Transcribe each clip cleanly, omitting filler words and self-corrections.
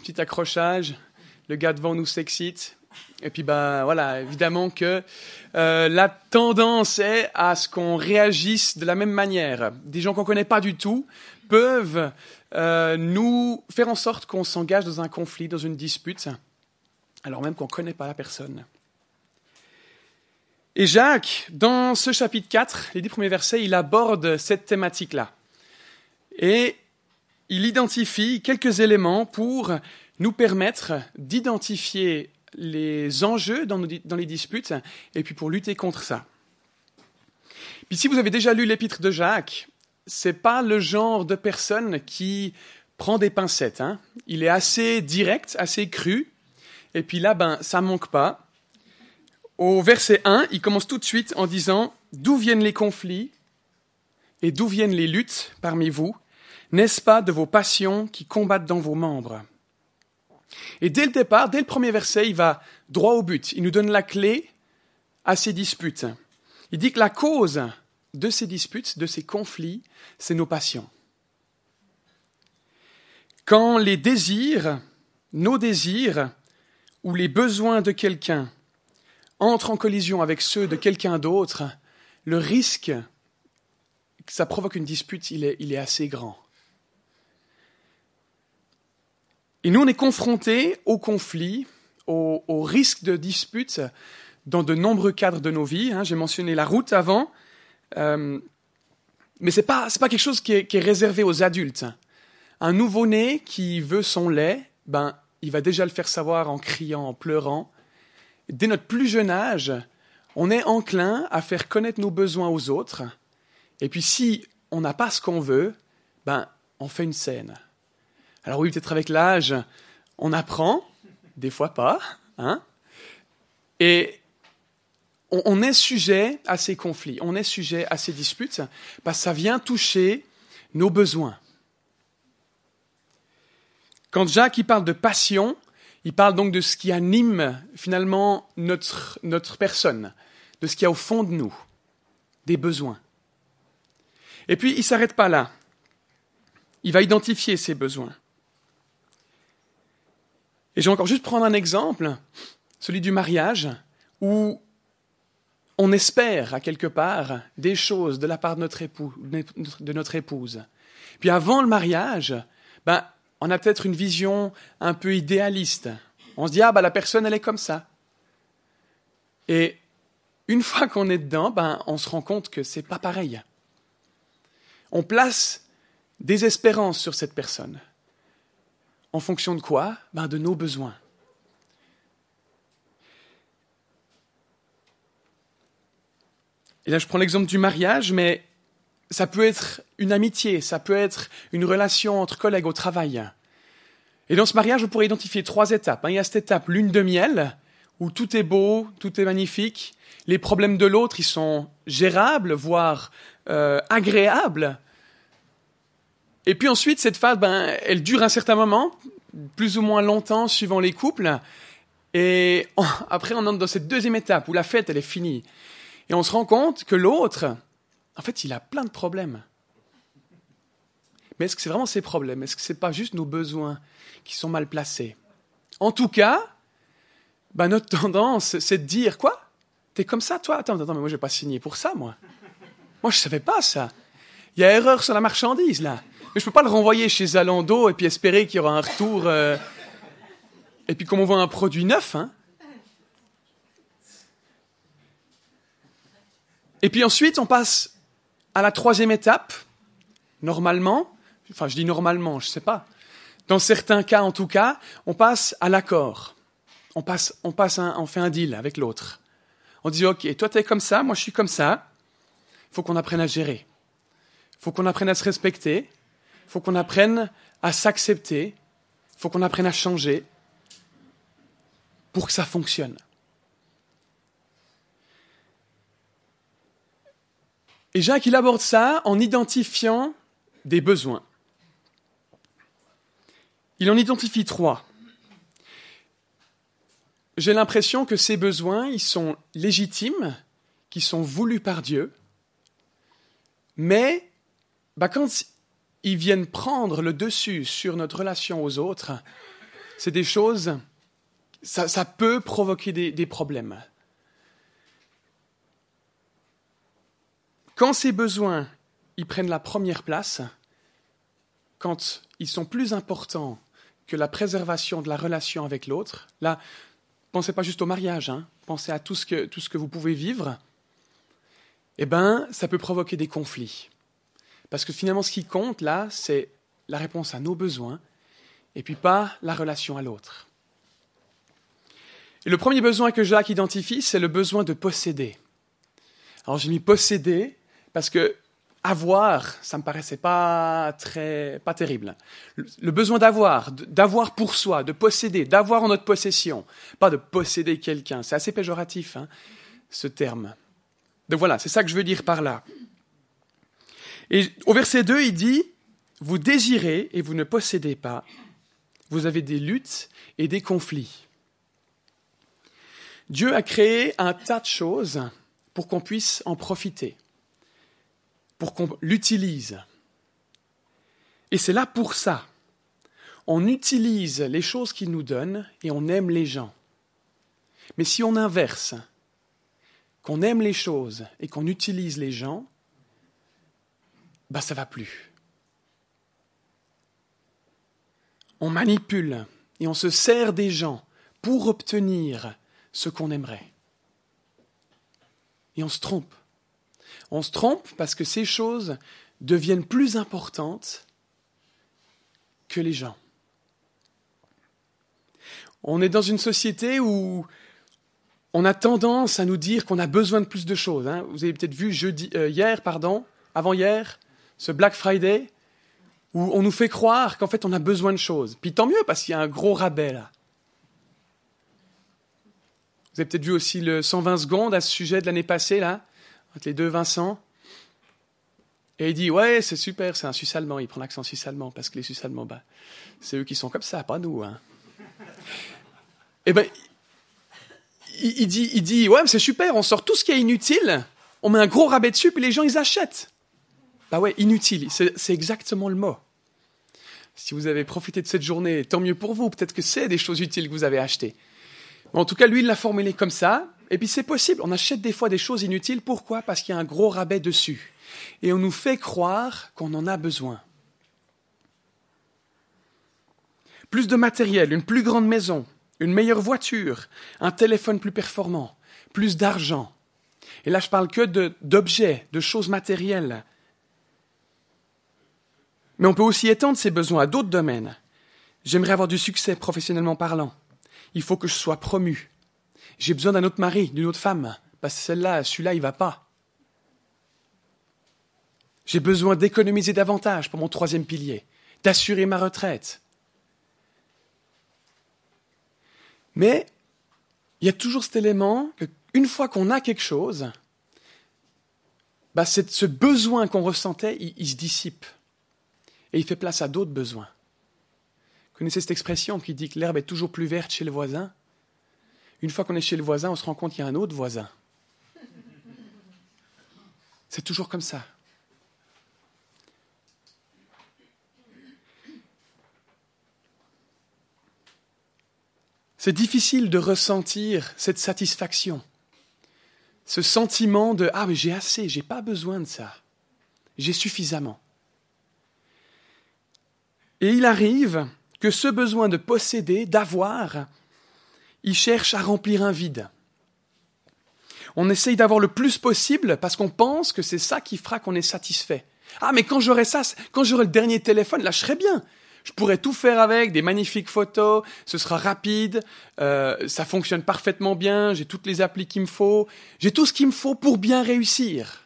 petit accrochage, le gars devant nous s'excite. Et puis voilà, évidemment que la tendance est à ce qu'on réagisse de la même manière. Des gens qu'on connaît pas du tout peuvent nous faire en sorte qu'on s'engage dans un conflit, dans une dispute, alors même qu'on connaît pas la personne. Et Jacques, dans ce chapitre 4, les 10 premiers versets, il aborde cette thématique-là. Et il identifie quelques éléments pour nous permettre d'identifier les enjeux dans les disputes et puis pour lutter contre ça. Puis si vous avez déjà lu l'épître de Jacques, c'est pas le genre de personne qui prend des pincettes. Il est assez direct, assez cru. Et puis là, ça manque pas. Au verset 1, il commence tout de suite en disant « D'où viennent les conflits et d'où viennent les luttes parmi vous ? N'est-ce pas de vos passions qui combattent dans vos membres ?» Et dès le départ, dès le premier verset, il va droit au but. Il nous donne la clé à ces disputes. Il dit que la cause de ces disputes, de ces conflits, c'est nos passions. Quand les désirs, nos désirs ou les besoins de quelqu'un entrent en collision avec ceux de quelqu'un d'autre, le risque que ça provoque une dispute, il est assez grand. Et nous, on est confrontés au conflit, au risque de dispute dans de nombreux cadres de nos vies. J'ai mentionné la route avant, mais c'est pas quelque chose qui est réservé aux adultes. Un nouveau-né qui veut son lait, il va déjà le faire savoir en criant, en pleurant. Dès notre plus jeune âge, on est enclin à faire connaître nos besoins aux autres. Et puis si on n'a pas ce qu'on veut, on fait une scène. Alors oui, peut-être avec l'âge, on apprend, des fois pas. Et on est sujet à ces conflits, on est sujet à ces disputes, parce que ça vient toucher nos besoins. Quand Jacques il parle de passion, il parle donc de ce qui anime finalement notre personne, de ce qu'il y a au fond de nous, des besoins. Et puis, il ne s'arrête pas là. Il va identifier ces besoins. Et je vais encore juste prendre un exemple, celui du mariage, où on espère, à quelque part, des choses de la part de notre épouse. Puis avant le mariage, on a peut-être une vision un peu idéaliste. On se dit, la personne, elle est comme ça. Et une fois qu'on est dedans, on se rend compte que c'est pas pareil. On place des espérances sur cette personne. En fonction de quoi ? De nos besoins. Et là, je prends l'exemple du mariage, mais ça peut être une amitié, ça peut être une relation entre collègues au travail. Et dans ce mariage, on pourrait identifier 3 étapes. Il y a cette étape lune de miel, où tout est beau, tout est magnifique. Les problèmes de l'autre, ils sont gérables, voire agréables. Et puis ensuite, cette phase, elle dure un certain moment, plus ou moins longtemps, suivant les couples. Et après, on entre dans cette deuxième étape, où la fête, elle est finie. Et on se rend compte que l'autre, en fait, il a plein de problèmes. Mais est-ce que c'est vraiment ces problèmes ? Est-ce que c'est pas juste nos besoins qui sont mal placés ? En tout cas, notre tendance, c'est de dire, quoi ? T'es comme ça, toi ? Attends, mais moi, je vais pas signer pour ça, moi. Moi, je savais pas ça. Il y a erreur sur la marchandise, là. Mais je peux pas le renvoyer chez Zalando et puis espérer qu'il y aura un retour. Et puis, comme on voit un produit neuf, Et puis ensuite, on passe à la 3e étape. Normalement, je dis normalement, je sais pas. Dans certains cas, en tout cas, on passe à l'accord. On fait un deal avec l'autre. On dit, OK, toi, t'es comme ça, moi, je suis comme ça. Il faut qu'on apprenne à gérer. Il faut qu'on apprenne à se respecter. Il faut qu'on apprenne à s'accepter. Il faut qu'on apprenne à changer pour que ça fonctionne. Et Jacques, il aborde ça en identifiant des besoins. Il en identifie 3. J'ai l'impression que ces besoins, ils sont légitimes, qu'ils sont voulus par Dieu, mais quand ils viennent prendre le dessus sur notre relation aux autres, c'est des choses, ça peut provoquer des problèmes. Quand ces besoins, ils prennent la première place, quand ils sont plus importants que la préservation de la relation avec l'autre, là, pensez pas juste au mariage, pensez à tout ce que vous pouvez vivre, eh bien, ça peut provoquer des conflits. Parce que finalement, ce qui compte, là, c'est la réponse à nos besoins, et puis pas la relation à l'autre. Et le premier besoin que Jacques identifie, c'est le besoin de posséder. Alors j'ai mis posséder, parce que avoir, ça me paraissait pas terrible. Le besoin d'avoir pour soi, de posséder, d'avoir en notre possession, pas de posséder quelqu'un. C'est assez péjoratif, ce terme. Donc voilà, c'est ça que je veux dire par là. Et au verset 2, il dit, « Vous désirez et vous ne possédez pas. Vous avez des luttes et des conflits. » Dieu a créé un tas de choses pour qu'on puisse en profiter, pour qu'on l'utilise. Et c'est là pour ça. On utilise les choses qu'il nous donne et on aime les gens. Mais si on inverse, qu'on aime les choses et qu'on utilise les gens, ça ne va plus. On manipule et on se sert des gens pour obtenir ce qu'on aimerait. Et on se trompe. On se trompe parce que ces choses deviennent plus importantes que les gens. On est dans une société où on a tendance à nous dire qu'on a besoin de plus de choses. Vous avez peut-être vu avant-hier, ce Black Friday, où on nous fait croire qu'en fait on a besoin de choses. Puis tant mieux parce qu'il y a un gros rabais là. Vous avez peut-être vu aussi le 120 secondes à ce sujet de l'année passée là, entre les deux Vincent. Et il dit, ouais, c'est super, c'est un Suisse allemand. Il prend l'accent suisse allemand parce que les Suisses allemands, c'est eux qui sont comme ça, pas nous. Eh bien, il dit, ouais, mais c'est super, on sort tout ce qui est inutile, on met un gros rabais dessus, puis les gens, ils achètent. Ouais, inutile, c'est exactement le mot. Si vous avez profité de cette journée, tant mieux pour vous, peut-être que c'est des choses utiles que vous avez achetées. Mais en tout cas, lui, il l'a formulé comme ça, et puis c'est possible, on achète des fois des choses inutiles, pourquoi ? Parce qu'il y a un gros rabais dessus. Et on nous fait croire qu'on en a besoin. Plus de matériel, une plus grande maison, une meilleure voiture, un téléphone plus performant, plus d'argent. Et là, je parle que d'objets, de choses matérielles. Mais on peut aussi étendre ces besoins à d'autres domaines. J'aimerais avoir du succès professionnellement parlant. Il faut que je sois promu. J'ai besoin d'un autre mari, d'une autre femme, parce que celui-là, il ne va pas. J'ai besoin d'économiser davantage pour mon 3e pilier, d'assurer ma retraite. Mais il y a toujours cet élément qu'une fois qu'on a quelque chose, ce besoin qu'on ressentait, il se dissipe. Et il fait place à d'autres besoins. Vous connaissez cette expression qui dit que l'herbe est toujours plus verte chez le voisin ? Une fois qu'on est chez le voisin, on se rend compte qu'il y a un autre voisin. C'est toujours comme ça. C'est difficile de ressentir cette satisfaction, ce sentiment de « Ah, mais j'ai assez, j'ai pas besoin de ça, j'ai suffisamment ». Et il arrive que ce besoin de posséder, d'avoir, il cherche à remplir un vide. On essaye d'avoir le plus possible parce qu'on pense que c'est ça qui fera qu'on est satisfait. Ah, mais quand j'aurai ça, quand j'aurai le dernier téléphone, là, je serai bien. Je pourrais tout faire avec, des magnifiques photos, ce sera rapide, ça fonctionne parfaitement bien, j'ai toutes les applis qu'il me faut, j'ai tout ce qu'il me faut pour bien réussir.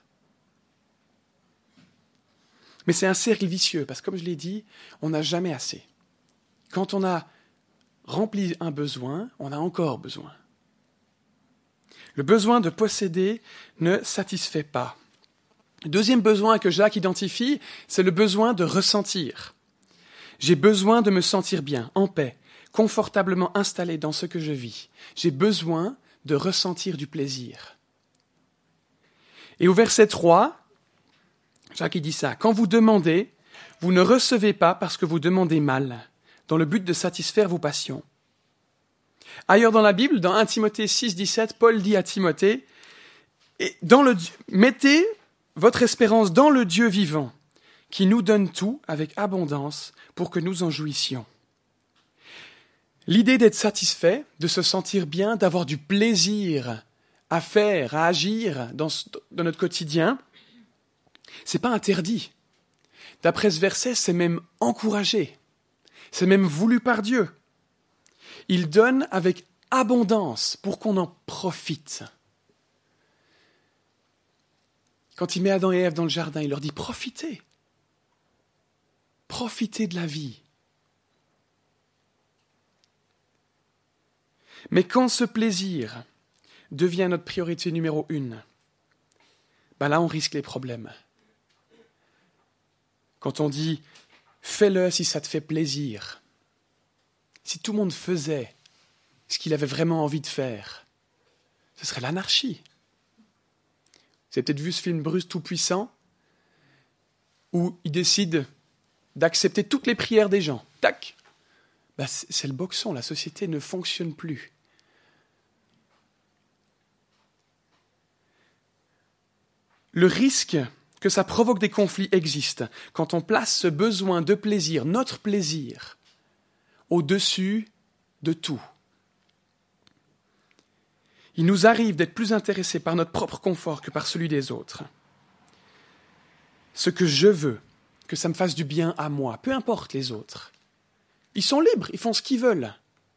Mais c'est un cercle vicieux, parce que comme je l'ai dit, on n'a jamais assez. Quand on a rempli un besoin, on a encore besoin. Le besoin de posséder ne satisfait pas. Le deuxième besoin que Jacques identifie, c'est le besoin de ressentir. J'ai besoin de me sentir bien, en paix, confortablement installé dans ce que je vis. J'ai besoin de ressentir du plaisir. Et au verset 3, Jacques dit ça. « Quand vous demandez, vous ne recevez pas parce que vous demandez mal, dans le but de satisfaire vos passions. Ailleurs dans la Bible, dans 1 Timothée 6, 17, Paul dit à Timothée, mettez votre espérance dans le Dieu vivant, qui nous donne tout avec abondance pour que nous en jouissions. L'idée d'être satisfait, de se sentir bien, d'avoir du plaisir à faire, à agir dans notre quotidien, c'est pas interdit. D'après ce verset, c'est même encouragé. C'est même voulu par Dieu. Il donne avec abondance pour qu'on en profite. Quand il met Adam et Ève dans le jardin, il leur dit profitez. Profitez de la vie. Mais quand ce plaisir devient notre priorité numéro 1, là on risque les problèmes. Quand on dit « fais-le si ça te fait plaisir », si tout le monde faisait ce qu'il avait vraiment envie de faire, ce serait l'anarchie. Vous avez peut-être vu ce film Bruce Tout-Puissant, où il décide d'accepter toutes les prières des gens. Tac! C'est le boxon, la société ne fonctionne plus. Le risque que ça provoque des conflits existe quand on place ce besoin de plaisir, notre plaisir, au-dessus de tout. Il nous arrive d'être plus intéressés par notre propre confort que par celui des autres. Ce que je veux, que ça me fasse du bien à moi, peu importe les autres. Ils sont libres, ils font ce qu'ils veulent.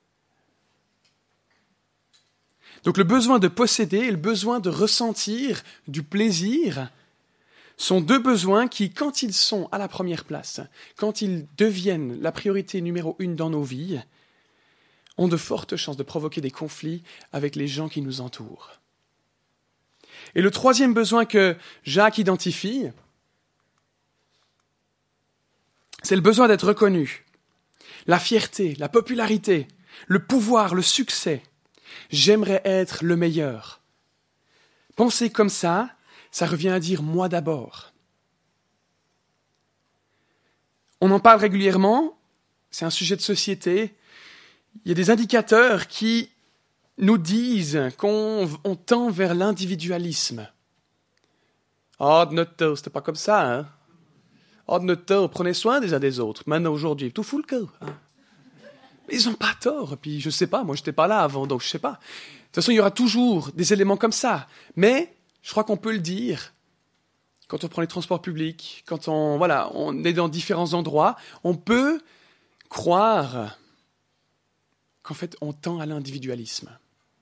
Donc le besoin de posséder et le besoin de ressentir du plaisir sont deux besoins qui, quand ils sont à la première place, quand ils deviennent la priorité numéro 1 dans nos vies, ont de fortes chances de provoquer des conflits avec les gens qui nous entourent. Et le troisième besoin que Jacques identifie, c'est le besoin d'être reconnu. La fierté, la popularité, le pouvoir, le succès. J'aimerais être le meilleur. Penser comme ça revient à dire « moi d'abord ». On en parle régulièrement, c'est un sujet de société. Il y a des indicateurs qui nous disent qu'on tend vers l'individualisme. « Oh, de notre temps, c'était pas comme ça, hein. Oh, de notre temps, prenez soin des uns des autres. Maintenant, aujourd'hui, tout fout le cœur, hein. » Mais ils n'ont pas tort. Puis je sais pas, moi je n'étais pas là avant, donc je sais pas. De toute façon, il y aura toujours des éléments comme ça. Mais je crois qu'on peut le dire. Quand on prend les transports publics, quand on est dans différents endroits, on peut croire qu'en fait on tend à l'individualisme.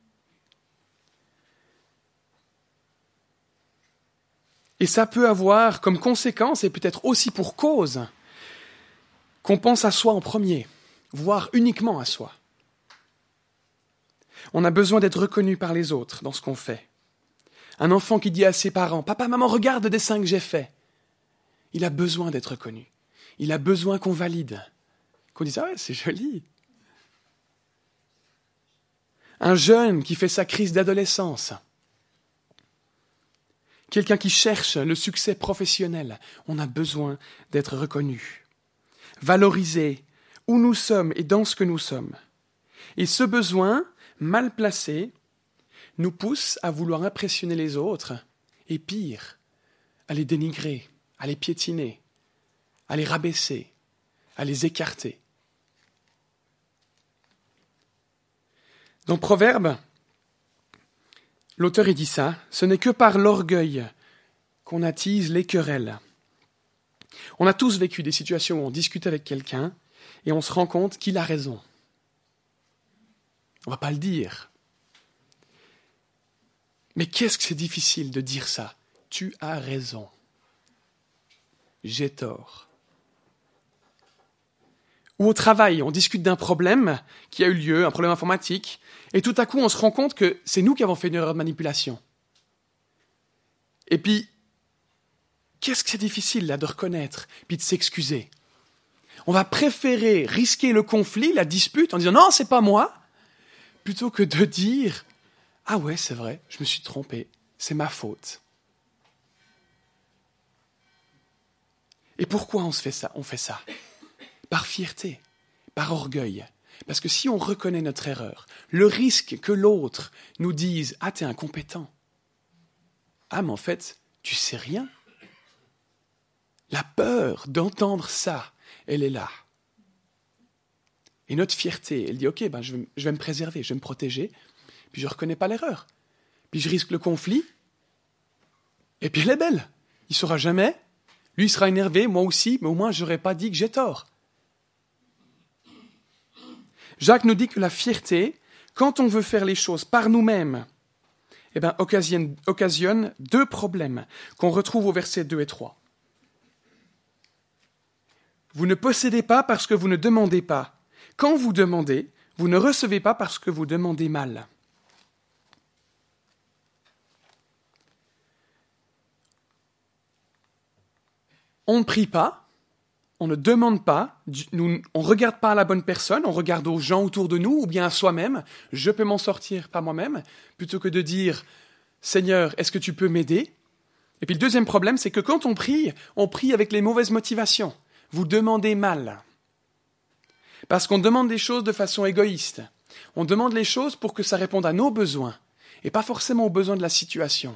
Et ça peut avoir comme conséquence, et peut-être aussi pour cause, qu'on pense à soi en premier, voire uniquement à soi. On a besoin d'être reconnu par les autres dans ce qu'on fait. Un enfant qui dit à ses parents « Papa, maman, regarde le dessin que j'ai fait », il a besoin d'être reconnu. Il a besoin qu'on valide, qu'on dise « Ah ouais, c'est joli ». Un jeune qui fait sa crise d'adolescence, quelqu'un qui cherche le succès professionnel, on a besoin d'être reconnu, valorisé, où nous sommes et dans ce que nous sommes. Et ce besoin, mal placé, nous pousse à vouloir impressionner les autres, et pire, à les dénigrer, à les piétiner, à les rabaisser, à les écarter. Dans Proverbe, l'auteur dit ça, « Ce n'est que par l'orgueil qu'on attise les querelles. » On a tous vécu des situations où on discute avec quelqu'un et on se rend compte qu'il a raison. On ne va pas le dire. Mais qu'est-ce que c'est difficile de dire ça? Tu as raison. J'ai tort. Ou au travail, on discute d'un problème qui a eu lieu, un problème informatique, et tout à coup on se rend compte que c'est nous qui avons fait une erreur de manipulation. Et puis, qu'est-ce que c'est difficile là de reconnaître, puis de s'excuser? On va préférer risquer le conflit, la dispute, en disant « Non, c'est pas moi », plutôt que de dire « Ah ouais, c'est vrai, je me suis trompé, c'est ma faute ». Et pourquoi on fait ça? Par fierté, par orgueil. Parce que si on reconnaît notre erreur, le risque que l'autre nous dise « Ah, t'es incompétent ». Ah, mais en fait, tu sais rien. La peur d'entendre ça, elle est là. Et notre fierté, elle dit « Ok, je vais me préserver, je vais me protéger, puis je ne reconnais pas l'erreur. Puis je risque le conflit, et puis elle est belle. Il ne saura jamais, lui il sera énervé, moi aussi, mais au moins je n'aurais pas dit que j'ai tort. » Jacques nous dit que la fierté, quand on veut faire les choses par nous-mêmes, occasionne deux problèmes qu'on retrouve au versets 2 et 3. Vous ne possédez pas parce que vous ne demandez pas. Quand vous demandez, vous ne recevez pas parce que vous demandez mal. On ne prie pas, on ne demande pas, on ne regarde pas à la bonne personne, on regarde aux gens autour de nous ou bien à soi-même. Je peux m'en sortir par moi-même, plutôt que de dire « Seigneur, est-ce que tu peux m'aider ?» Et puis le deuxième problème, c'est que quand on prie avec les mauvaises motivations. Vous demandez mal. Parce qu'on demande des choses de façon égoïste. On demande les choses pour que ça réponde à nos besoins et pas forcément aux besoins de la situation.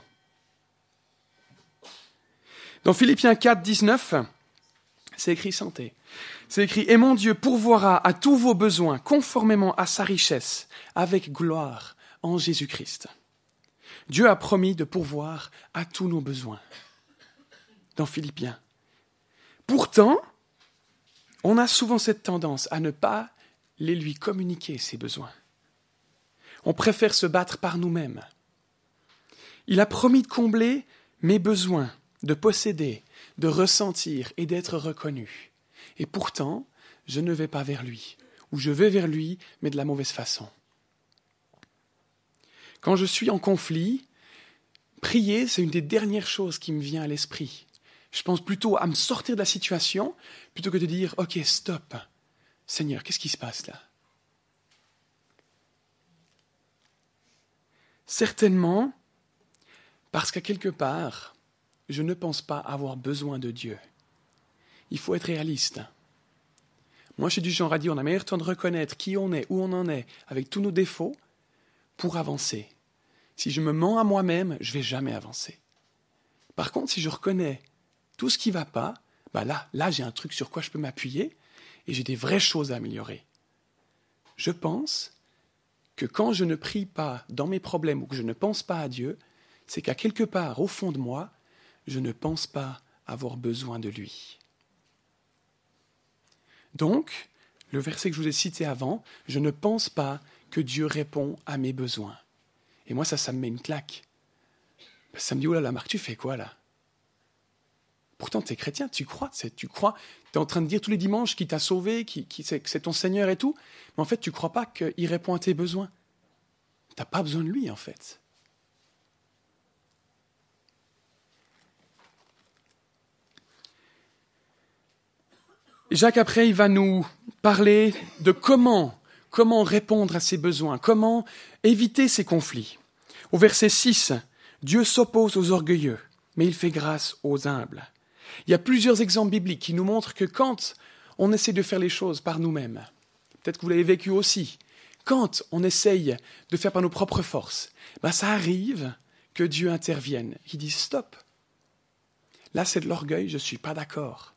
Dans Philippiens 4, 19, c'est écrit santé. C'est écrit « Et mon Dieu pourvoira à tous vos besoins conformément à sa richesse, avec gloire en Jésus-Christ. » Dieu a promis de pourvoir à tous nos besoins. Dans Philippiens. Pourtant, on a souvent cette tendance à ne pas les lui communiquer, ces besoins. On préfère se battre par nous-mêmes. Il a promis de combler mes besoins, de posséder, de ressentir et d'être reconnu. Et pourtant, je ne vais pas vers lui, ou je vais vers lui, mais de la mauvaise façon. Quand je suis en conflit, prier, c'est une des dernières choses qui me vient à l'esprit. Je pense plutôt à me sortir de la situation, plutôt que de dire « Ok, stop, Seigneur, qu'est-ce qui se passe là ?» Certainement, parce qu'à quelque part, je ne pense pas avoir besoin de Dieu. Il faut être réaliste. Moi, je suis du genre à dire on a meilleur temps de reconnaître qui on est, où on en est, avec tous nos défauts, pour avancer. Si je me mens à moi-même, je ne vais jamais avancer. Par contre, si je reconnais tout ce qui ne va pas, là, j'ai un truc sur quoi je peux m'appuyer et j'ai des vraies choses à améliorer. Je pense que quand je ne prie pas dans mes problèmes ou que je ne pense pas à Dieu, c'est qu'à quelque part, au fond de moi, je ne pense pas avoir besoin de lui. Donc, le verset que je vous ai cité avant, je ne pense pas que Dieu répond à mes besoins. Et moi, ça me met une claque. Ça me dit, oh là là, Marc, tu fais quoi là ? Pourtant, tu es chrétien, tu crois, tu es en train de dire tous les dimanches qu'il t'a sauvé, que c'est ton Seigneur et tout, mais en fait, tu ne crois pas qu'il répond à tes besoins. Tu n'as pas besoin de lui, en fait. Et Jacques, après, il va nous parler de comment répondre à ses besoins, comment éviter ces conflits. Au verset 6, Dieu s'oppose aux orgueilleux, mais il fait grâce aux humbles. Il y a plusieurs exemples bibliques qui nous montrent que quand on essaie de faire les choses par nous-mêmes, peut-être que vous l'avez vécu aussi, quand on essaye de faire par nos propres forces, ça arrive que Dieu intervienne. Il dit stop. Là, c'est de l'orgueil, je ne suis pas d'accord.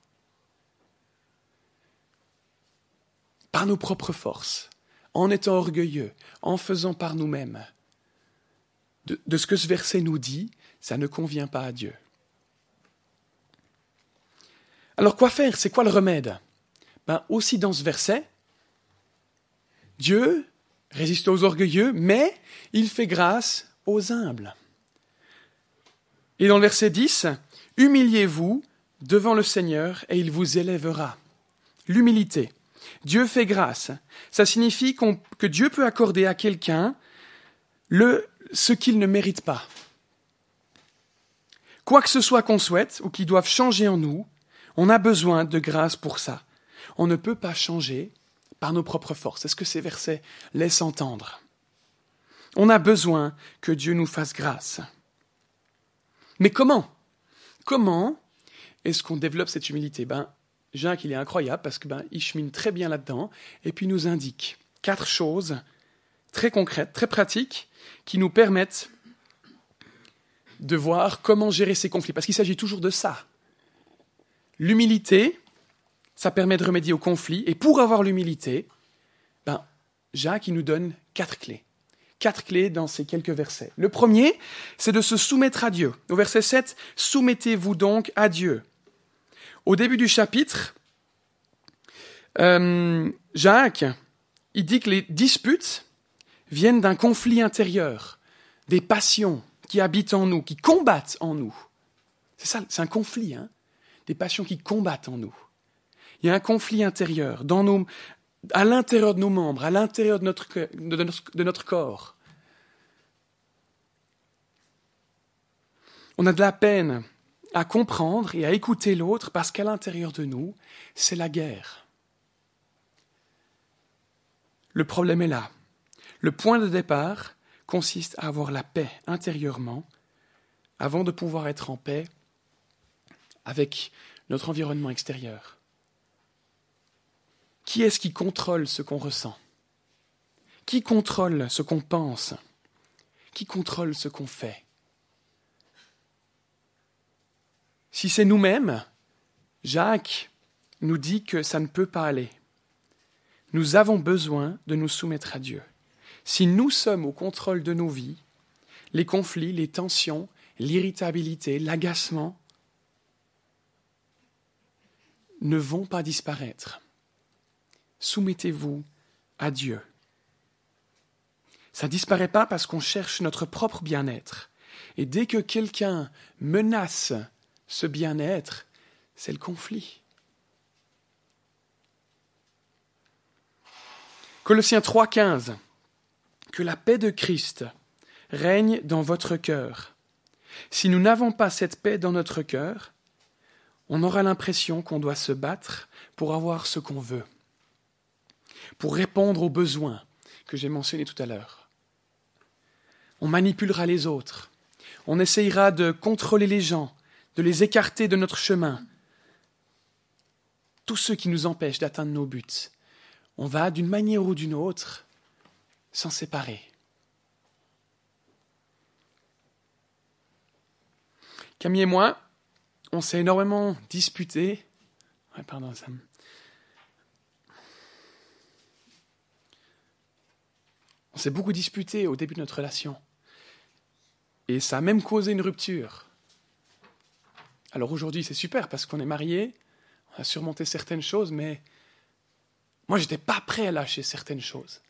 Par nos propres forces, en étant orgueilleux, en faisant par nous-mêmes, de ce que ce verset nous dit, ça ne convient pas à Dieu. Alors quoi faire ? C'est quoi le remède ? Aussi dans ce verset, Dieu résiste aux orgueilleux, mais il fait grâce aux humbles. Et dans le verset 10, « Humiliez-vous devant le Seigneur et il vous élèvera. » L'humilité. Dieu fait grâce. Ça signifie que Dieu peut accorder à quelqu'un ce qu'il ne mérite pas. Quoi que ce soit qu'on souhaite ou qui doive changer en nous, on a besoin de grâce pour ça. On ne peut pas changer par nos propres forces. C'est ce que ces versets laissent entendre. On a besoin que Dieu nous fasse grâce. Mais comment ? Comment est-ce qu'on développe cette humilité ? Jacques, il est incroyable parce que il chemine très bien là-dedans et puis il nous indique 4 choses très concrètes, très pratiques qui nous permettent de voir comment gérer ces conflits. Parce qu'il s'agit toujours de ça. L'humilité, ça permet de remédier aux conflits. Et pour avoir l'humilité, Jacques, il nous donne 4 clés. 4 clés dans ces quelques versets. Le premier, c'est de se soumettre à Dieu. Au verset 7, « Soumettez-vous donc à Dieu ». Au début du chapitre, Jacques, il dit que les disputes viennent d'un conflit intérieur, des passions qui habitent en nous, qui combattent en nous. C'est ça, c'est un conflit, des passions qui combattent en nous. Il y a un conflit intérieur à l'intérieur de nos membres, à l'intérieur de notre corps. On a de la peine à comprendre et à écouter l'autre parce qu'à l'intérieur de nous, c'est la guerre. Le problème est là. Le point de départ consiste à avoir la paix intérieurement avant de pouvoir être en paix avec notre environnement extérieur. Qui est-ce qui contrôle ce qu'on ressent? Qui contrôle ce qu'on pense? Qui contrôle ce qu'on fait? Si c'est nous-mêmes, Jacques nous dit que ça ne peut pas aller. Nous avons besoin de nous soumettre à Dieu. Si nous sommes au contrôle de nos vies, les conflits, les tensions, l'irritabilité, l'agacement ne vont pas disparaître. Soumettez-vous à Dieu. Ça ne disparaît pas parce qu'on cherche notre propre bien-être. Et dès que quelqu'un menace ce bien-être, c'est le conflit. Colossiens 3,15. Que la paix de Christ règne dans votre cœur. Si nous n'avons pas cette paix dans notre cœur, on aura l'impression qu'on doit se battre pour avoir ce qu'on veut, pour répondre aux besoins que j'ai mentionnés tout à l'heure. On manipulera les autres, on essayera de contrôler les gens, de les écarter de notre chemin. Tous ceux qui nous empêchent d'atteindre nos buts, on va d'une manière ou d'une autre s'en séparer. Camille et moi, on s'est énormément disputés. On s'est beaucoup disputés au début de notre relation. Et ça a même causé une rupture. Alors aujourd'hui, c'est super parce qu'on est mariés, on a surmonté certaines choses, mais moi, je n'étais pas prêt à lâcher certaines choses.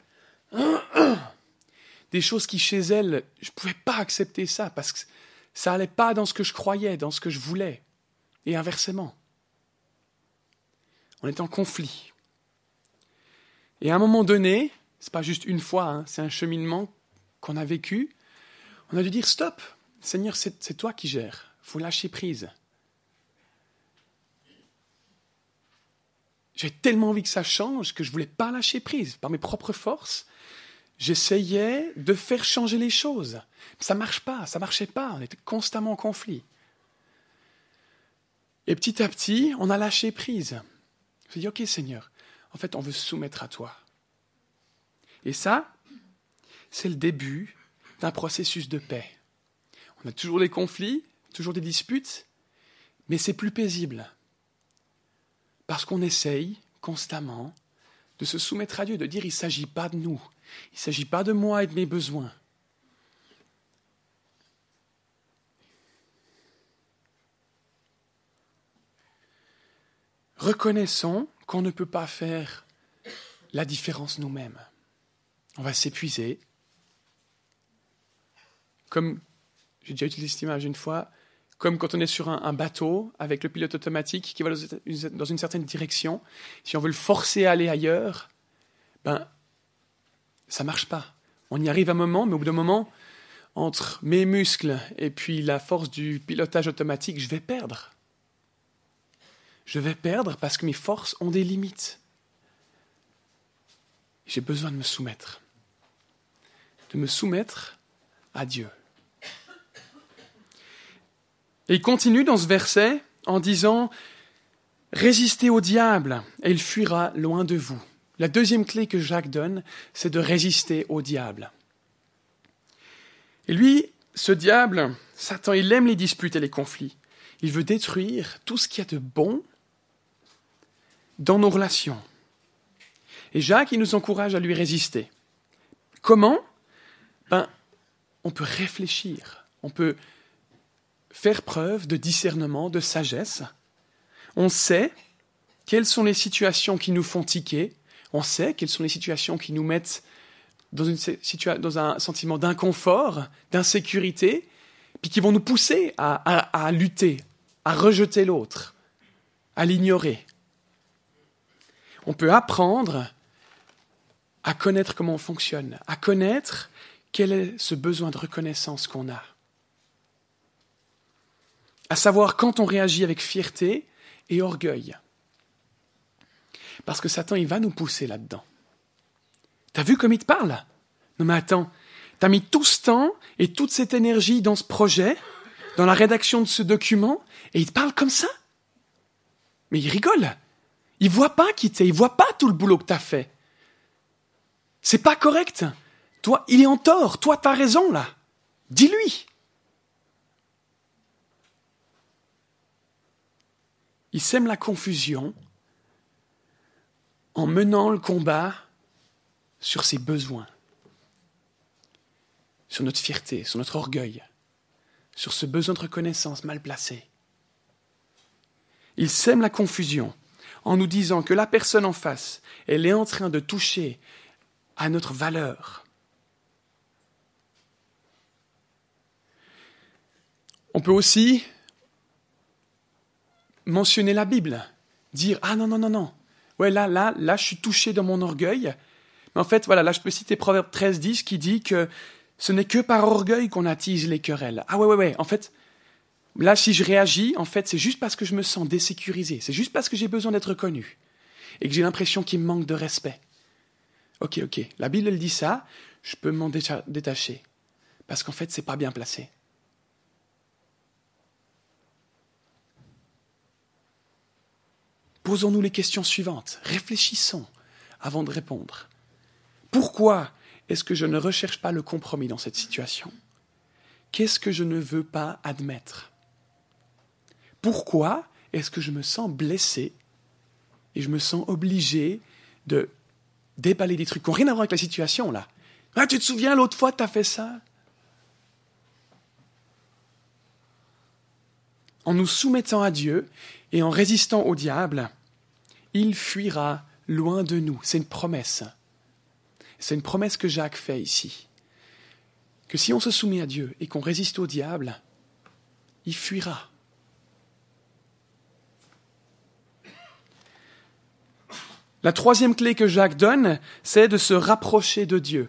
Des choses qui, chez elle, je ne pouvais pas accepter ça parce que ça n'allait pas dans ce que je croyais, dans ce que je voulais. Et inversement. On est en conflit. Et à un moment donné, ce n'est pas juste une fois, c'est un cheminement qu'on a vécu, on a dû dire stop, Seigneur, c'est toi qui gères, il faut lâcher prise. J'ai tellement envie que ça change que je ne voulais pas lâcher prise. Par mes propres forces, j'essayais de faire changer les choses. Ça ne marchait pas, on était constamment en conflit. Et petit à petit, on a lâché prise. Je me suis dit, ok Seigneur, en fait on veut se soumettre à toi. Et ça, c'est le début d'un processus de paix. On a toujours des conflits, toujours des disputes, mais c'est plus paisible. Parce qu'on essaye constamment de se soumettre à Dieu, de dire il ne s'agit pas de nous, il ne s'agit pas de moi et de mes besoins. Reconnaissons qu'on ne peut pas faire la différence nous-mêmes. On va s'épuiser. Comme, j'ai déjà utilisé cette image une fois, comme quand on est sur un bateau avec le pilote automatique qui va dans une certaine direction. Si on veut le forcer à aller ailleurs, ça ne marche pas. On y arrive un moment, mais au bout d'un moment, entre mes muscles et puis la force du pilotage automatique, je vais perdre. Je vais perdre parce que mes forces ont des limites. J'ai besoin de me soumettre. De me soumettre à Dieu. Et il continue dans ce verset en disant Résistez au diable et il fuira loin de vous. La deuxième clé que Jacques donne, c'est de résister au diable. Et lui, ce diable, Satan, il aime les disputes et les conflits. Il veut détruire tout ce qu'il y a de bon dans nos relations. Et Jacques, il nous encourage à lui résister. Comment ? On peut réfléchir, on peut faire preuve de discernement, de sagesse. On sait quelles sont les situations qui nous font tiquer, on sait quelles sont les situations qui nous mettent dans un sentiment d'inconfort, d'insécurité, puis qui vont nous pousser à lutter, à rejeter l'autre, à l'ignorer. On peut apprendre à connaître comment on fonctionne, à connaître quel est ce besoin de reconnaissance qu'on a. À savoir quand on réagit avec fierté et orgueil. Parce que Satan, il va nous pousser là-dedans. T'as vu comme il te parle ? Non mais attends, t'as mis tout ce temps et toute cette énergie dans ce projet, dans la rédaction de ce document, et il te parle comme ça ? Mais il rigole. Il voit pas qui t'es, il voit pas tout le boulot que t'as fait. C'est pas correct. Toi, il est en tort. Toi, t'as raison, là. Dis-lui. Il sème la confusion en menant le combat sur ses besoins, sur notre fierté, sur notre orgueil, sur ce besoin de reconnaissance mal placé. Il sème la confusion en nous disant que la personne en face, elle est en train de toucher à notre valeur. On peut aussi mentionner la Bible, dire « Ah non, ouais, là, je suis touché dans mon orgueil. » Mais en fait, voilà, là, je peux citer Proverbe 13:10 qui dit que ce n'est que par orgueil qu'on attise les querelles. Ah ouais, en fait, là, si je réagis, en fait, c'est juste parce que je me sens désécurisé, c'est juste parce que j'ai besoin d'être reconnu et que j'ai l'impression qu'il me manque de respect. Ok, la Bible, elle dit ça, je peux m'en détacher, parce qu'en fait, c'est pas bien placé. Posons-nous les questions suivantes, réfléchissons avant de répondre. Pourquoi est-ce que je ne recherche pas le compromis dans cette situation ? Qu'est-ce que je ne veux pas admettre ? Pourquoi est-ce que je me sens blessé et je me sens obligé de déballer des trucs qui n'ont rien à voir avec la situation, là ? Ah, tu te souviens, l'autre fois, tu as fait ça ? En nous soumettant à Dieu et en résistant au diable, il fuira loin de nous. C'est une promesse. C'est une promesse que Jacques fait ici. Que si on se soumet à Dieu et qu'on résiste au diable, il fuira. La troisième clé que Jacques donne, c'est de se rapprocher de Dieu.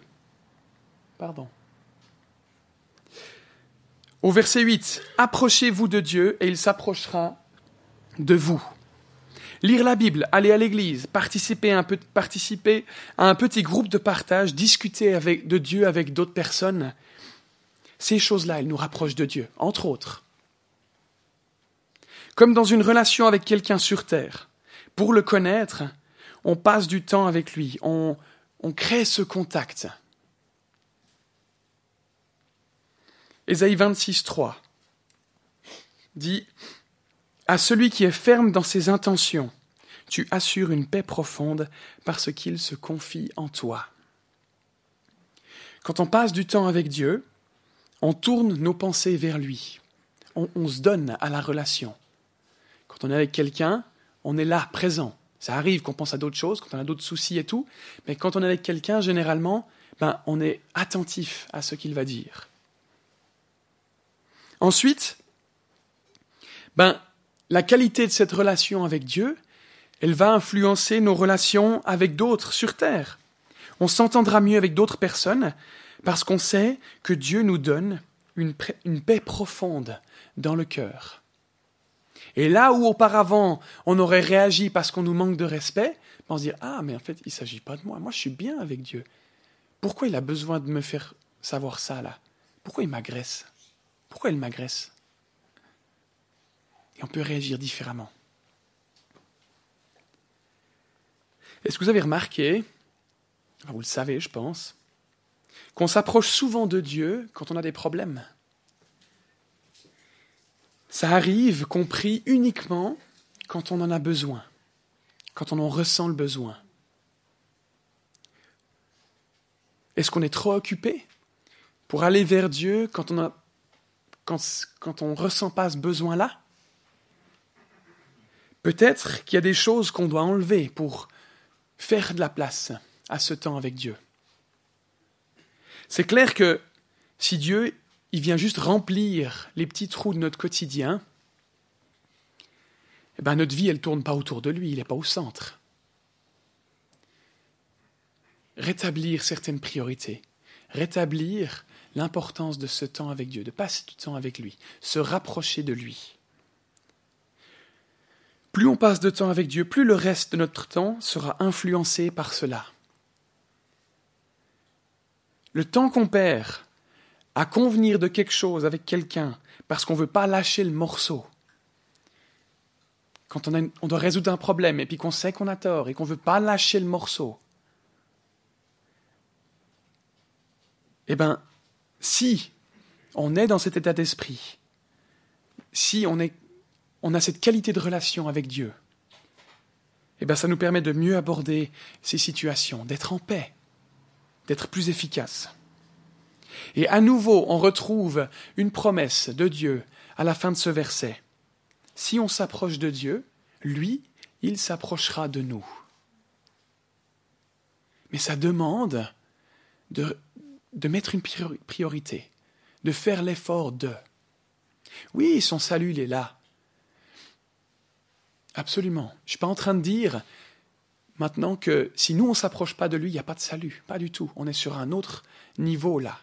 Au verset 8, « Approchez-vous de Dieu et il s'approchera de vous. » Lire la Bible, aller à l'église, participer à un petit groupe de partage, discuter de Dieu avec d'autres personnes, ces choses-là, elles nous rapprochent de Dieu, entre autres. Comme dans une relation avec quelqu'un sur terre, pour le connaître, on passe du temps avec lui, on crée ce contact. Ésaïe 26:3 dit « À celui qui est ferme dans ses intentions, tu assures une paix profonde parce qu'il se confie en toi. » Quand on passe du temps avec Dieu, on tourne nos pensées vers lui. On se donne à la relation. Quand on est avec quelqu'un, on est là, présent. Ça arrive qu'on pense à d'autres choses, quand on a d'autres soucis et tout, mais quand on est avec quelqu'un, généralement, on est attentif à ce qu'il va dire. Ensuite, la qualité de cette relation avec Dieu, elle va influencer nos relations avec d'autres sur terre. On s'entendra mieux avec d'autres personnes parce qu'on sait que Dieu nous donne une paix profonde dans le cœur. Et là où auparavant on aurait réagi parce qu'on nous manque de respect, on se dit « Ah, mais en fait, il ne s'agit pas de moi. Moi, je suis bien avec Dieu. Pourquoi il a besoin de me faire savoir ça, là ? Pourquoi il m'agresse ? Pourquoi il m'agresse ?» Et on peut réagir différemment. Est-ce que vous avez remarqué, vous le savez je pense, qu'on s'approche souvent de Dieu quand on a des problèmes? Ça arrive qu'on prie uniquement quand on en a besoin, quand on en ressent le besoin. Est-ce qu'on est trop occupé pour aller vers Dieu quand on ne ressent pas ce besoin-là? Peut-être qu'il y a des choses qu'on doit enlever pour faire de la place à ce temps avec Dieu. C'est clair que si Dieu il vient juste remplir les petits trous de notre quotidien, eh ben notre vie, elle ne tourne pas autour de lui, il n'est pas au centre. Rétablir certaines priorités, rétablir l'importance de ce temps avec Dieu, de passer du temps avec lui, se rapprocher de lui. Plus on passe de temps avec Dieu, plus le reste de notre temps sera influencé par cela. Le temps qu'on perd à convenir de quelque chose avec quelqu'un parce qu'on ne veut pas lâcher le morceau, quand on doit résoudre un problème et puis qu'on sait qu'on a tort et qu'on ne veut pas lâcher le morceau, eh bien, si on est dans cet état d'esprit, si on a cette qualité de relation avec Dieu, eh bien, ça nous permet de mieux aborder ces situations, d'être en paix, d'être plus efficace. Et à nouveau, on retrouve une promesse de Dieu à la fin de ce verset. Si on s'approche de Dieu, lui, il s'approchera de nous. Mais ça demande de mettre une priorité, de faire l'effort de. Oui, son salut, il est là. Absolument. Je ne suis pas en train de dire maintenant que si nous, on ne s'approche pas de lui, il n'y a pas de salut. Pas du tout. On est sur un autre niveau là.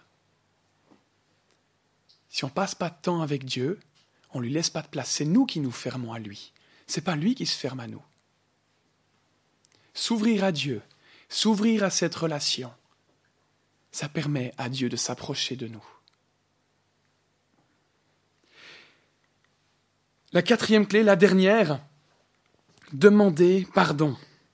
Si on ne passe pas de temps avec Dieu, on ne lui laisse pas de place. C'est nous qui nous fermons à lui. Ce n'est pas lui qui se ferme à nous. S'ouvrir à Dieu, s'ouvrir à cette relation, ça permet à Dieu de s'approcher de nous. La quatrième clé, la dernière, demandez pardon.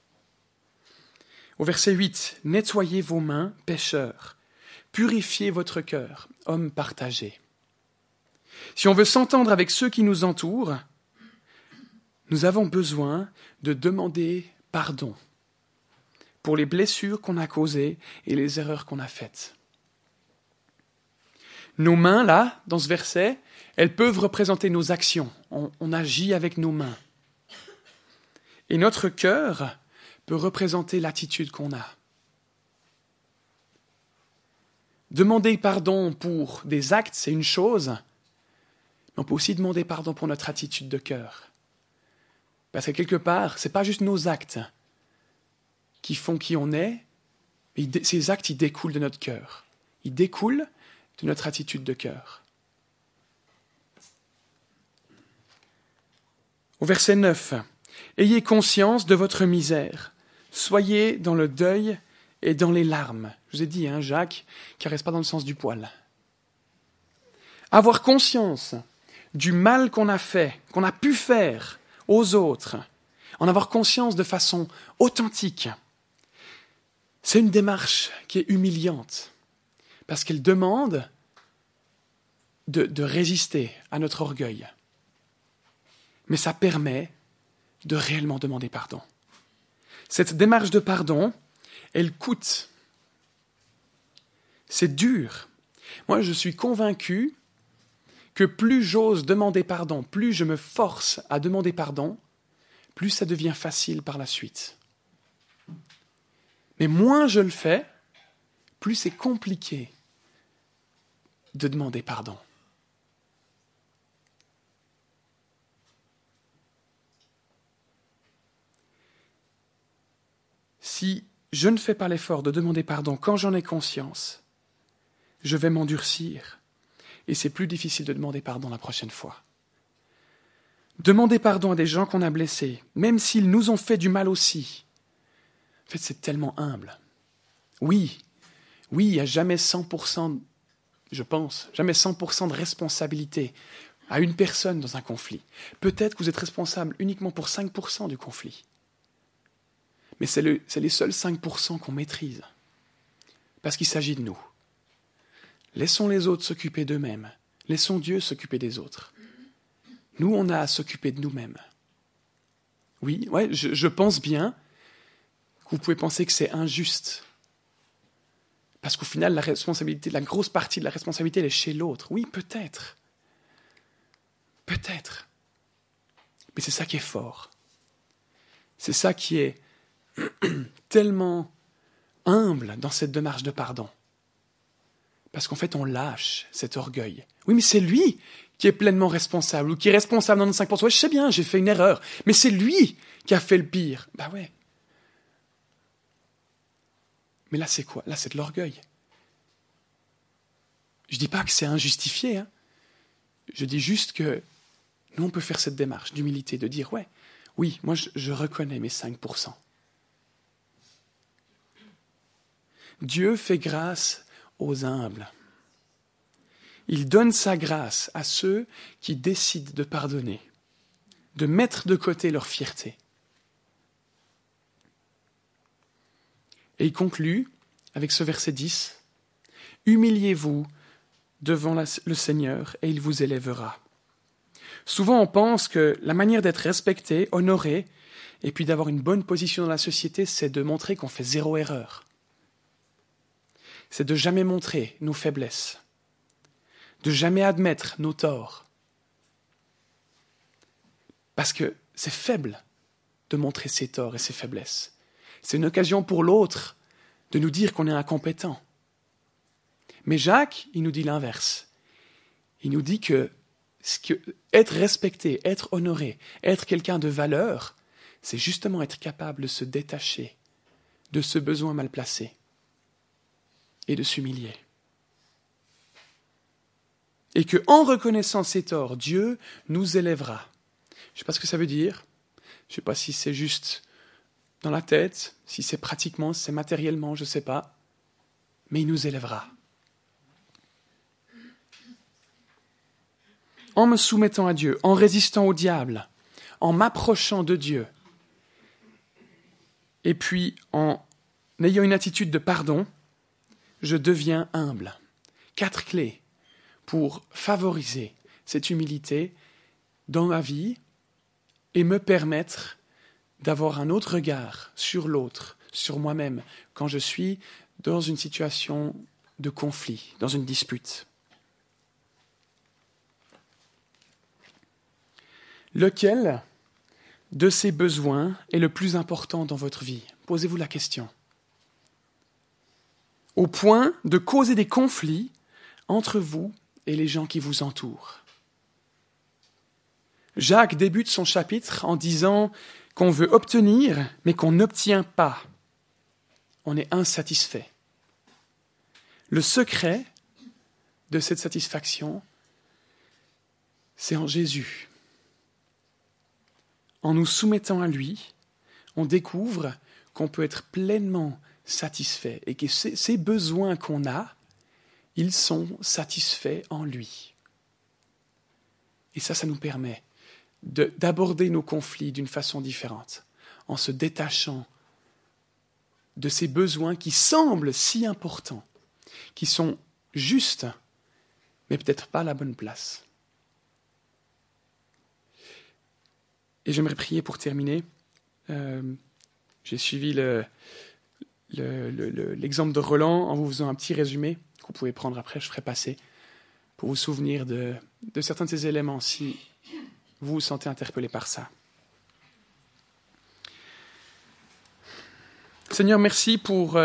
Au verset 8, « Nettoyez vos mains, pécheurs, purifiez votre cœur, hommes partagés. » Si on veut s'entendre avec ceux qui nous entourent, nous avons besoin de demander pardon pour les blessures qu'on a causées et les erreurs qu'on a faites. Nos mains, là, dans ce verset, elles peuvent représenter nos actions. On agit avec nos mains. Et notre cœur peut représenter l'attitude qu'on a. Demander pardon pour des actes, c'est une chose, mais on peut aussi demander pardon pour notre attitude de cœur. Parce que quelque part, ce n'est pas juste nos actes qui font qui on est, mais ces actes, ils découlent de notre cœur. Ils découlent de notre attitude de cœur. Au verset 9, « Ayez conscience de votre misère, soyez dans le deuil et dans les larmes. » Je vous ai dit, Jacques, caresse pas dans le sens du poil. Avoir conscience du mal qu'on a fait, qu'on a pu faire aux autres, en avoir conscience de façon authentique, c'est une démarche qui est humiliante, parce qu'elle demande de résister à notre orgueil. Mais ça permet de réellement demander pardon. Cette démarche de pardon, elle coûte. C'est dur. Moi, je suis convaincu que plus j'ose demander pardon, plus je me force à demander pardon, plus ça devient facile par la suite. Mais moins je le fais, plus c'est compliqué de demander pardon. Si je ne fais pas l'effort de demander pardon quand j'en ai conscience, je vais m'endurcir et c'est plus difficile de demander pardon la prochaine fois. Demander pardon à des gens qu'on a blessés, même s'ils nous ont fait du mal aussi, en fait, c'est tellement humble. Oui, il n'y a jamais 100%, je pense, jamais 100% de responsabilité à une personne dans un conflit. Peut-être que vous êtes responsable uniquement pour 5% du conflit. Mais c'est les seuls 5% qu'on maîtrise. Parce qu'il s'agit de nous. Laissons les autres s'occuper d'eux-mêmes. Laissons Dieu s'occuper des autres. Nous, on a à s'occuper de nous-mêmes. Oui, ouais, je pense bien que vous pouvez penser que c'est injuste. Parce qu'au final, la grosse partie de la responsabilité, elle est chez l'autre. Oui, peut-être. Peut-être. Mais c'est ça qui est fort. C'est ça qui est tellement humble dans cette démarche de pardon. Parce qu'en fait, on lâche cet orgueil. Oui, mais c'est lui qui est pleinement responsable, ou qui est responsable dans 95%. Ouais, je sais bien, j'ai fait une erreur, mais c'est lui qui a fait le pire. Bah ouais. Mais là, c'est quoi? Là, c'est de l'orgueil. Je dis pas que c'est injustifié, hein. Je dis juste que nous, on peut faire cette démarche d'humilité, de dire, ouais, oui, moi, je reconnais mes 5%. Dieu fait grâce aux humbles. Il donne sa grâce à ceux qui décident de pardonner, de mettre de côté leur fierté. Et il conclut avec ce verset 10, « Humiliez-vous devant le Seigneur et il vous élèvera. » Souvent on pense que la manière d'être respecté, honoré, et puis d'avoir une bonne position dans la société, c'est de montrer qu'on fait zéro erreur. C'est de jamais montrer nos faiblesses, de jamais admettre nos torts. Parce que c'est faible de montrer ses torts et ses faiblesses. C'est une occasion pour l'autre de nous dire qu'on est incompétent. Mais Jacques, il nous dit l'inverse. Il nous dit que être respecté, être honoré, être quelqu'un de valeur, c'est justement être capable de se détacher de ce besoin mal placé et de s'humilier. Et qu'en reconnaissant ses torts, Dieu nous élèvera. Je ne sais pas ce que ça veut dire. Je ne sais pas si c'est juste dans la tête, si c'est pratiquement, si c'est matériellement, je ne sais pas. Mais il nous élèvera. En me soumettant à Dieu, en résistant au diable, en m'approchant de Dieu, et puis en ayant une attitude de pardon, je deviens humble. 4 clés pour favoriser cette humilité dans ma vie et me permettre d'avoir un autre regard sur l'autre, sur moi-même, quand je suis dans une situation de conflit, dans une dispute. Lequel de ces besoins est le plus important dans votre vie? Posez-vous la question. Au point de causer des conflits entre vous et les gens qui vous entourent. Jacques débute son chapitre en disant qu'on veut obtenir, mais qu'on n'obtient pas. On est insatisfait. Le secret de cette satisfaction, c'est en Jésus. En nous soumettant à lui, on découvre qu'on peut être pleinement satisfait et que ces besoins qu'on a, ils sont satisfaits en lui. Et ça nous permet d'aborder nos conflits d'une façon différente, en se détachant de ces besoins qui semblent si importants, qui sont justes, mais peut-être pas à la bonne place. Et j'aimerais prier pour terminer. J'ai suivi l'exemple de Roland en vous faisant un petit résumé que vous pouvez prendre après, je ferai passer, pour vous souvenir de certains de ces éléments si vous vous sentez interpellé par ça. Seigneur, merci pour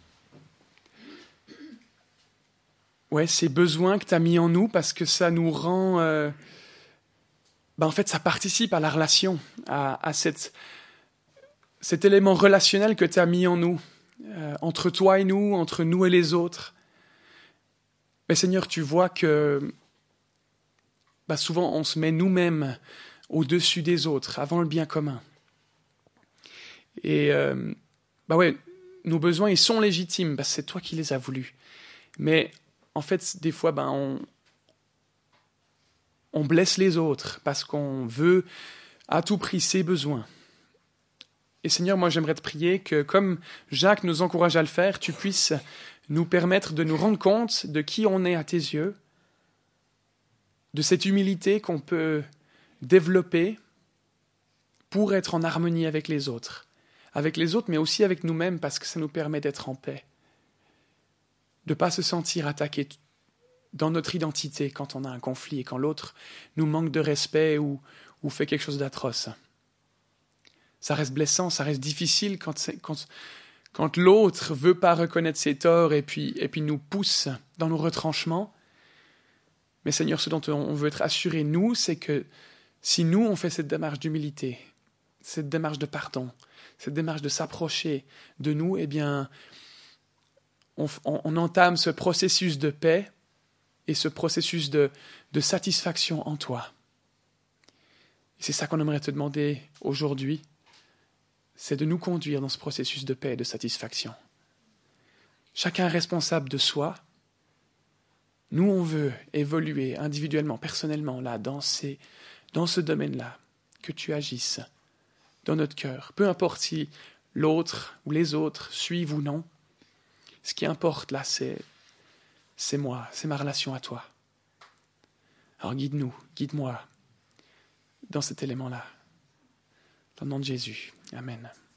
ces besoins que tu as mis en nous, parce que ça nous rend... en fait, ça participe à la relation, à cet élément relationnel que tu as mis en nous, entre toi et nous, entre nous et les autres. Mais Seigneur, tu vois que souvent on se met nous-mêmes au-dessus des autres, avant le bien commun. Et nos besoins, ils sont légitimes, parce que c'est toi qui les as voulus. Mais en fait, des fois, on blesse les autres parce qu'on veut à tout prix ses besoins. Et Seigneur, moi j'aimerais te prier que, comme Jacques nous encourage à le faire, tu puisses nous permettre de nous rendre compte de qui on est à tes yeux, de cette humilité qu'on peut développer pour être en harmonie avec les autres, mais aussi avec nous-mêmes, parce que ça nous permet d'être en paix, de ne pas se sentir attaqué dans notre identité quand on a un conflit et quand l'autre nous manque de respect ou fait quelque chose d'atroce. Ça reste blessant, ça reste difficile quand l'autre veut pas reconnaître ses torts et puis nous pousse dans nos retranchements. Mais Seigneur, ce dont on veut être assuré, nous, c'est que si nous, on fait cette démarche d'humilité, cette démarche de pardon, cette démarche de s'approcher de nous, eh bien, on entame ce processus de paix et ce processus de satisfaction en toi. Et c'est ça qu'on aimerait te demander aujourd'hui, c'est de nous conduire dans ce processus de paix et de satisfaction. Chacun est responsable de soi. Nous, on veut évoluer individuellement, personnellement, là, dans ce domaine-là, que tu agisses dans notre cœur. Peu importe si l'autre ou les autres suivent ou non. Ce qui importe, là, c'est moi, c'est ma relation à toi. Alors guide-nous, guide-moi dans cet élément-là. Dans le nom de Jésus. Amen.